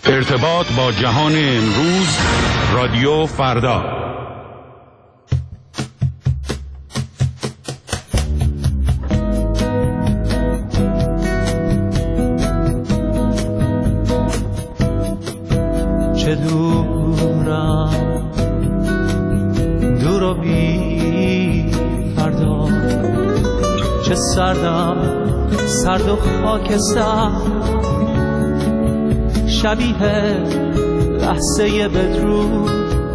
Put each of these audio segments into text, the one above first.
ارتباط با جهان امروز، رادیو فردا. چه دورم دور و بی فردا، چه سردم سرد و خاکستر، شبیه لحظه بدرود،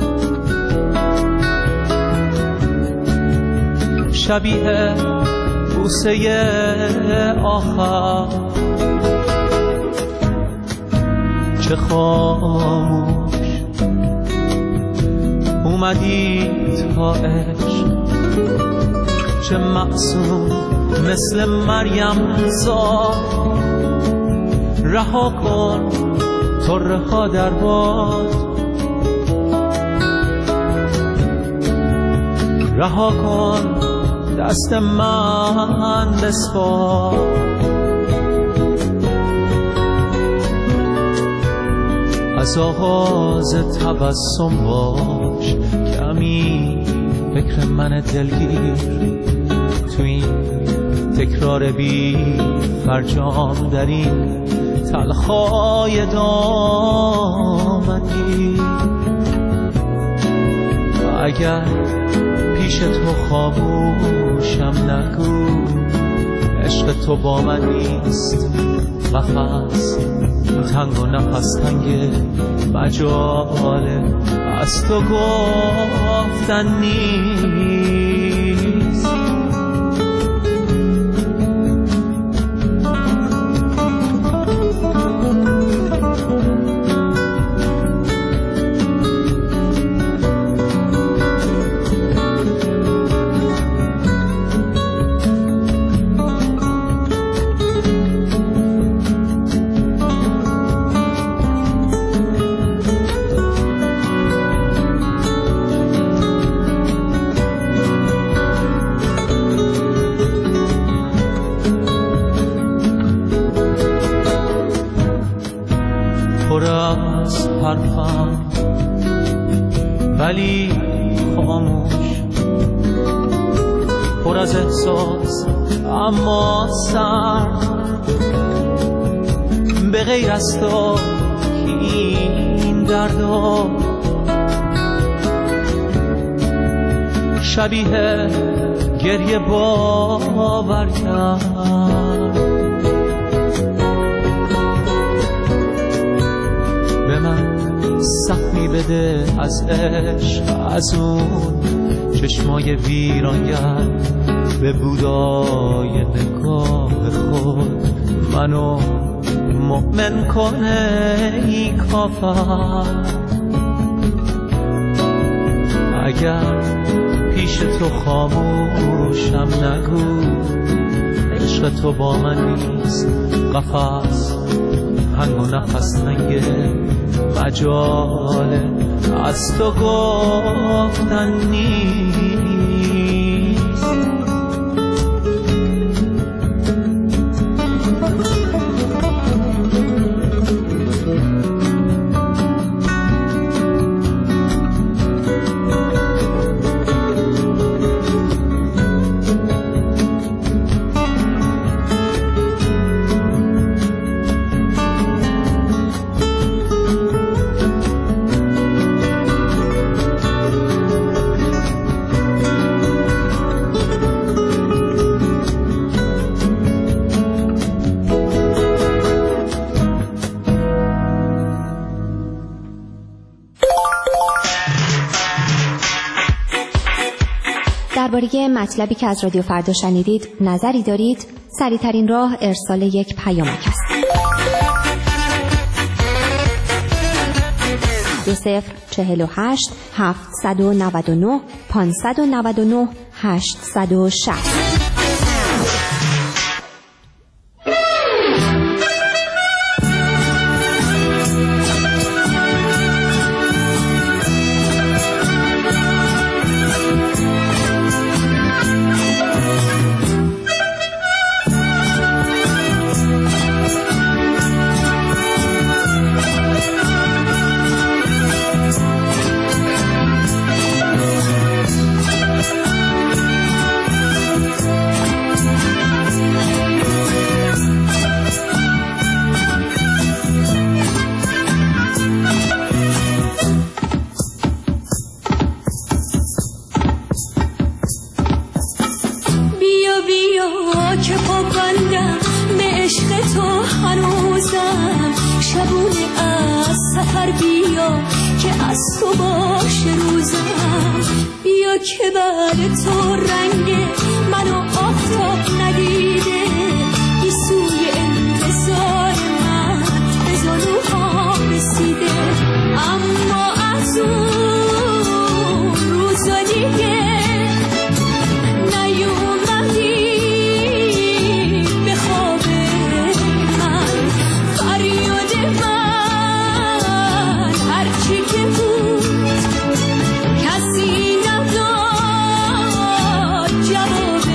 شبیه بوسه آخر، چه خاموش اومدی تا عشق، چه معصوم مثل مریم زار، رها کن طره ها در باد، رها کن دست من بسپار، از آغاز تبسم باش کمی فکر من دلگیر، تو این تکرار بی فرجام در این تلخای دامنی، اگر پیش تو خاموشم نگو عشق تو با من نیست، قفس تنگ و نفس تنگ مجاله از تو گفتن نیست. ولی خاموش، پر از احساس اما سرد، به غیر از تو این دردا، شبیه گریه باور کرد، به من سخمی بده از عشق، از اون چشمای ویرانگر، به بودای نگاه خود منو مؤمن کنه ای کافر، اگر پیش تو خاموشم نگو عشق تو با من نیست، قفس تنگ و نفس تنگ مجاله از تو گفتن نیست. درباره مطلبی که از رادیو فردا شنیدید نظری دارید؟ سریع‌ترین راه ارسال یک پیامک است. 2048 799 599 860. سحر بیا که از تو باشه روزم، بیا که بعد تو رنگ منو آفتاب ندیده، گیسوی انتظار من به زانوها رسیده. اما از اون روزا دیگه نیومدی به خواب من، فریاد من هرچی که بود کسی نداد جواب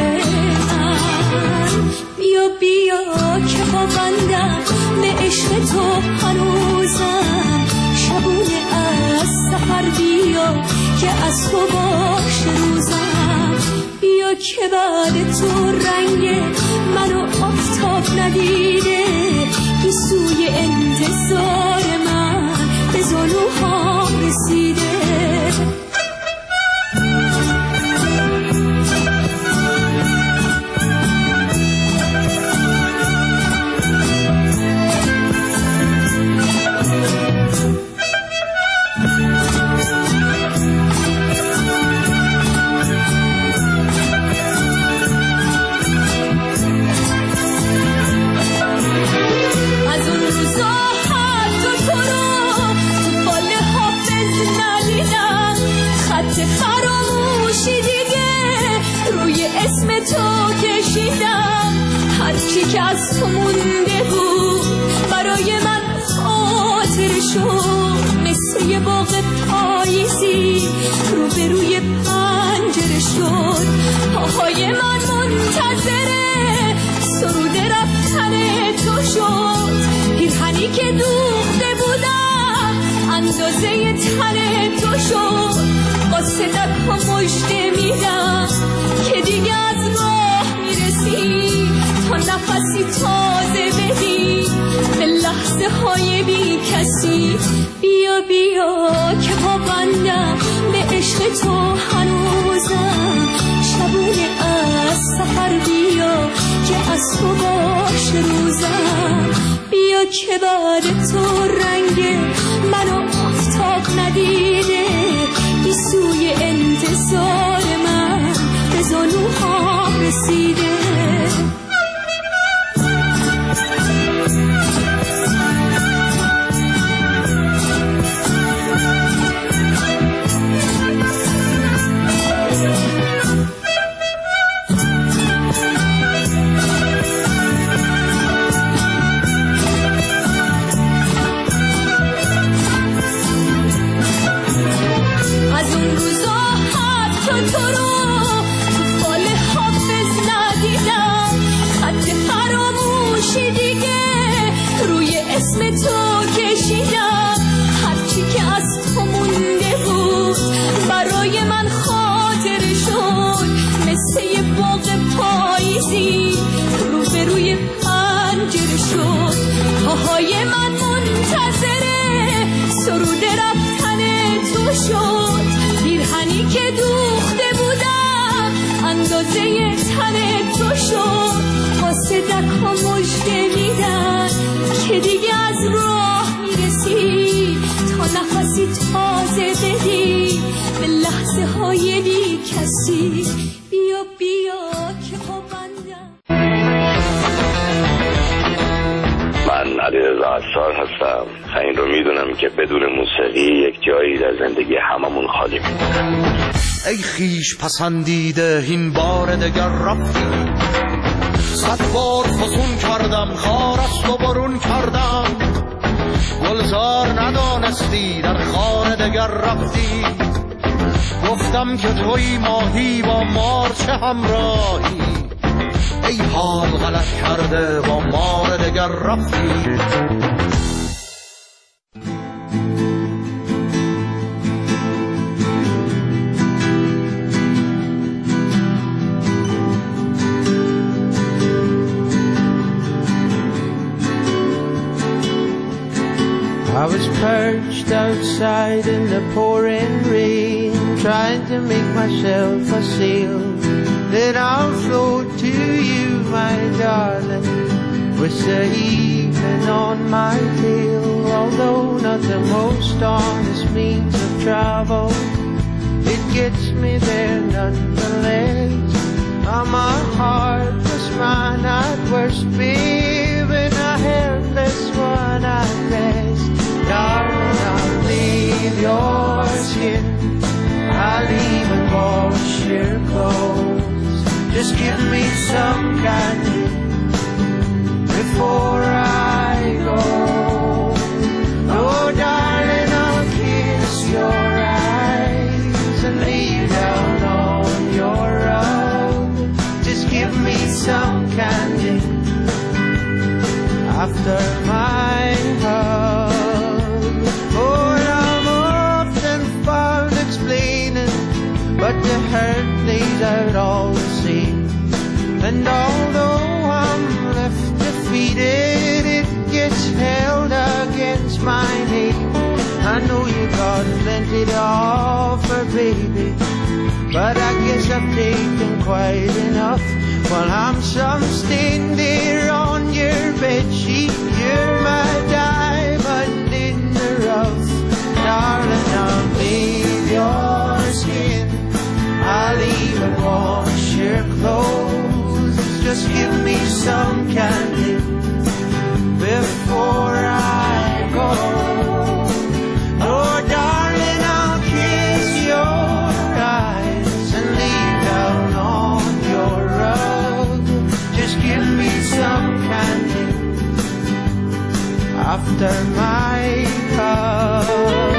من. بیا بیا که پابندم به عشق تو هنوزم، شبونه از سحر بیا که از تو باشه روزم، بیا که بعد تو رنگ منو آفتاب ندیده، گیسوی انتظار من به زانوها رسیده. هرچی که از تو مونده بود برای من خاطر شد، مثل یه باغ پاییزی رو به روی پنجره شد. پاهای من منتظره سرود رفتن تو شد، پیرهنی که دوخته بودم اندازه تن تو شد. با صدق ها مژده میدم که دیگه از راه میرسی، تا نفسی تازه بدی به لحظه های بی کسی. بیا بیا که پابندم به عشق تو هنوزم، شبونه از سحر بیا که از تو باشه روزم، بیا که بعد تو رنگ منو آفتاب ندیده، گیسوی انتظار من به زانوها رسیده. که دیگه از راه میرسی، تا نفسی تازه بدی به لحظه های بی کسی. بیا بیا که پابندم. من علیرضا عصار هستم. این رو میدونم که بدون موسیقی یک جایی در زندگی هممون خالی میمونه. ای خیش پسندیده این بار دگر رفتی، 100 بار فسون کردم خار از تو برون کردم، گلزار ندانستی در خانه دگر رفتی، گفتم که توی ماهی با مار چه همراهی، ای حال غلط کرده با مار دگر رفتی. I was perched outside in the pouring rain, trying to make myself a sail. Then I'll float to you, my darling, with the evening on my tail. Although not the most honest means of travel, it gets me there nonetheless. My heart was mine at worst, babe, and a helpless one at best. Darling, I'll leave your skin, I'll even wash your clothes. Just give me some candy before I go. Oh, darling, I'll kiss your eyes and lay you down on your rug. Just give me some candy after my hug. Oh, I'm often found explaining, but the hurt lays out all the same. And although I'm left defeated, it gets held against my name. I know you got plenty to offer, baby, but I guess I've taken quite enough. While I'm some stain there on your bedsheet, you're my diamond in the rough. Darling, I'll leave your skin, I'll even wash your clothes. Just give me some candy before I go. Oh, darling, I'll kiss your eyes and lay down on your rug. Just give me some candy after my hug.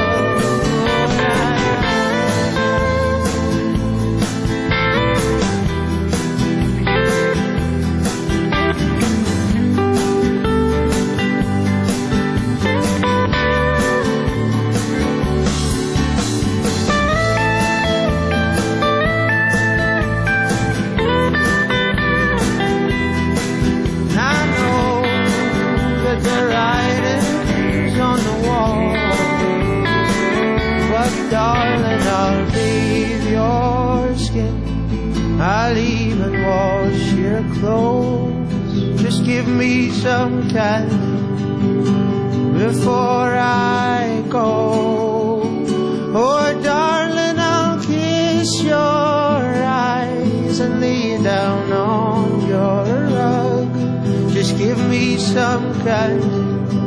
Darling, I'll leave your skin, I'll even wash your clothes. Just give me some candy before I go. Oh, darling, I'll kiss your eyes and lay down on your rug. Just give me some candy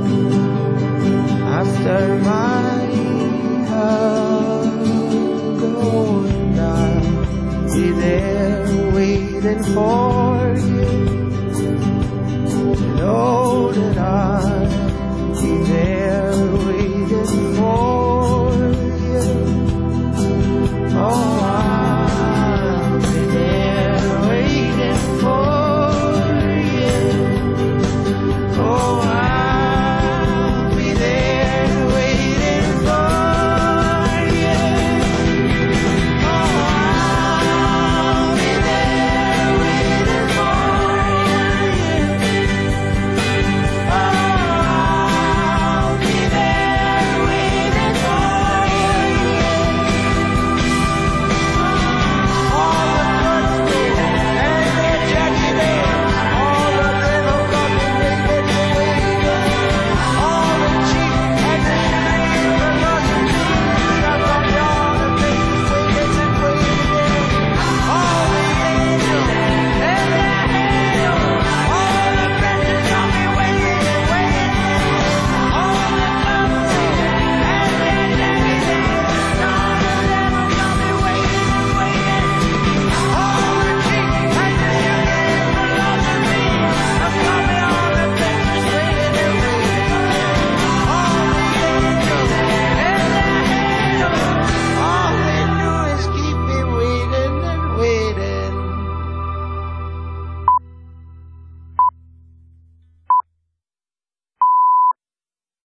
after my going, I'll be there waiting for you. Know that I